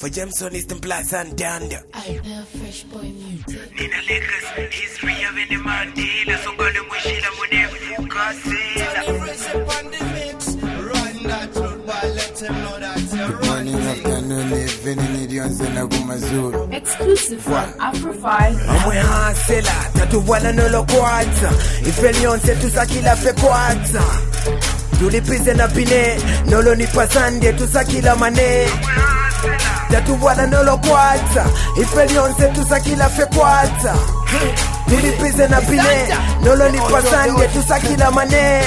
For Jameson is the plus and dander. I know fresh boy music. Nina Lakers, history of any Mandela. So God, we shall have one Good morning, afternoon, evening, idioms and Agumazuru. Exclusive from Afro5. Amwe hasela, tatuwana nolo kwata. Ifelion se tusakila fe kwata. Tulipize na pine, nolo ni pasande tusakila mane. Tatuwana nolo kwata. Ifelion se tusakila fe kwata. Tulipize na pine, nolo ni pasande tusakila mane.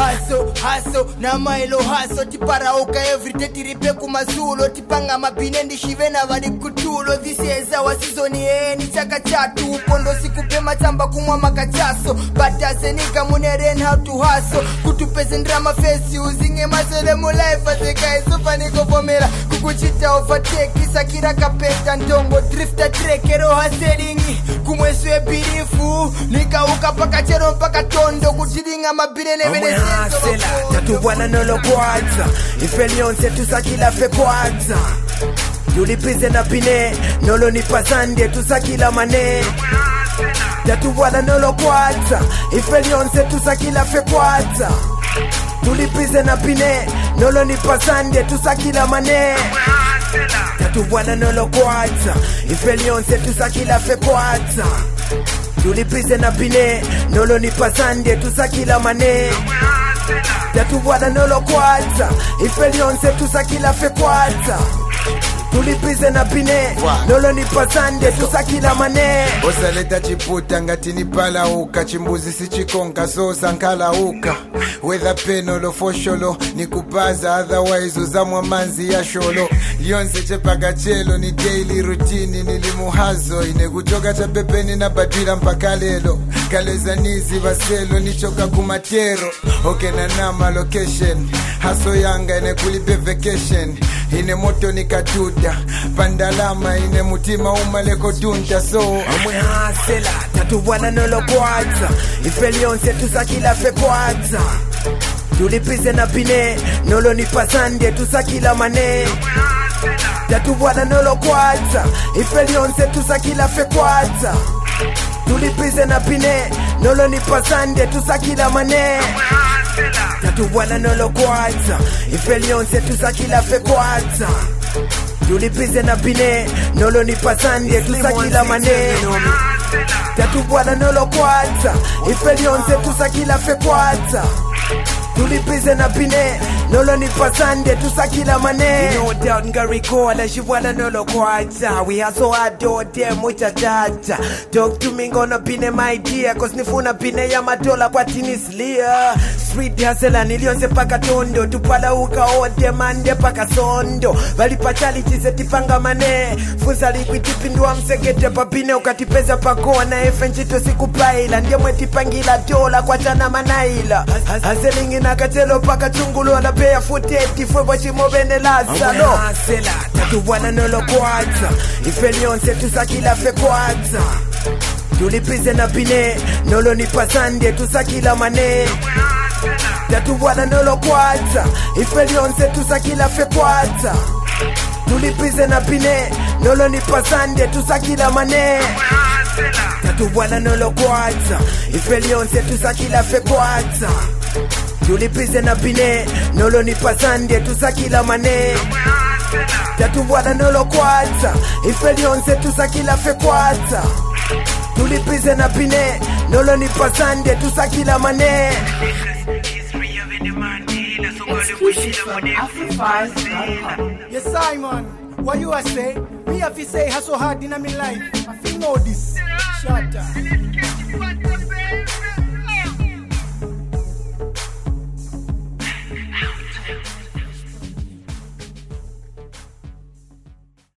Haso, na mailo haso. Tiparauka everyday tiripe kumazulo. Tipanga mapine ndishive na vali kutulo. This is our season ni chaka chatu. Pondo sikupe machamba kumwa makachaso. Batase nika mune learn how to hustle. Kutupeze ndrama face using a muscle mu life as a guy. So paniko pomera kukuchita overtake. Isakira kapeta ndongo drifter trekero haselingi. Kumweswe birifu nika ukapaka chero mpaka tondo. Kuchilinga mabine nevene hasela, tatuwana nolo kwata. Ifelion se tusakila fe kwata. Tulipize na pine, nolo ni pasande tusakila mane. Tatuwana nolo kwata. Ifelion se tusakila fe kwata. Tulipize na pine, nolo ni pasande tusakila mane. Tatuwana nolo kwata. Ifelion se tusakila fe kwata. Tulipize na pine, nolo ni pasande tusakila mane. Tatuwana nolo kwata. Ifelion se tusakila fe kwata. Tulipize na pine, nolo ni pasande tusakila mane. Osaleta chiputa ngati ni pala uka. Chimbuzi si chikonka so sankala uka. Whether peno lo fosholo ni kupaza, otherwise uzamwa manzi ya sholo. Lionse chepaka chelo ni daily routine nilimuhazo. Ine kuchoka cha pepeni na badwila mpaka lelo. Kaleza nizi baselo nichoka kumatero. Okay na nama location. Haso yanga ine kulipe vacation. Ine moto ni katuda. Pandalama ine mutima umaleko dunta so. Amwe hasela, tatuwana nolo kwata. Ifelion se tusakila fe kwata. Tulipize na pine, nolo ni pasande tusakila mane. Tatuwana nolo kwata. Ifelion se tusakila fe kwata. Tulipize na pine, nolo ni pasande tusakila mane. Tatuwana nolo kwata. Ifelion se tusakila fe kwata. Tulipize na pine, nolo ni pasande tusakila mane. Tatuwana nolo kwata. Ifelion se tusakila fe kwata. Tulipize na pine, nolo ni pasande tusakila mane. No doubt ngarikola shibwana nolo kwata. We hustle hard all damn muchachata. Talk to me ngona pine my dear. Cause nifuna pine ya madola kwa tinislia. Street hustler nilionse paka tondo. Tupala uka ode mande paka sondo. Vali pachalichi setipanga mane. Funza likwitipindua msegete papine. Ukatipeza pakona efenchito sikupaila. Ndiye mwetipangila dola kwa chana manaila. Haselingi nakatelo paka chungulo na pay futeti fwe wachimo bene lazalo. Hasela, tatuwana nolo kwata. Ifelion se tusakila fe kwata. Tulipize na pine, nolo ni pasande tusakila mane. Tatuwana nolo kwata. Ifelion se tusakila fe kwata. Tulipize na pine, nolo ni pasande tusakila mane. Tatuwana nolo kwata. Ifelion se tusakila fe kwata. Tulipize na pine, nolo ni pasande tusakila mane. Tatuwana nolo kwata. Ifelion se tusakila fe kwata. Tulipize na pine, nolo ni pasande tusakila mane. Exclusive from Afro5.com. Yes, Simon. What you are say? Me have to say hustle hard in my life. I feel know this. Shut up.